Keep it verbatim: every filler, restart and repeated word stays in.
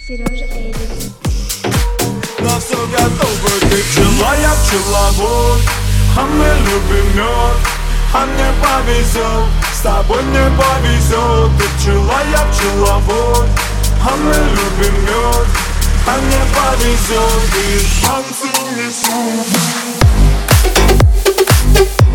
Сережа Эдис. На все готово, ты пчела, я пчеловод, а мы любим мед, а мне повезет, с тобой мне повезет. Ты пчела, я пчеловод, а мы любим мед, а мне повезет. И шансы несу.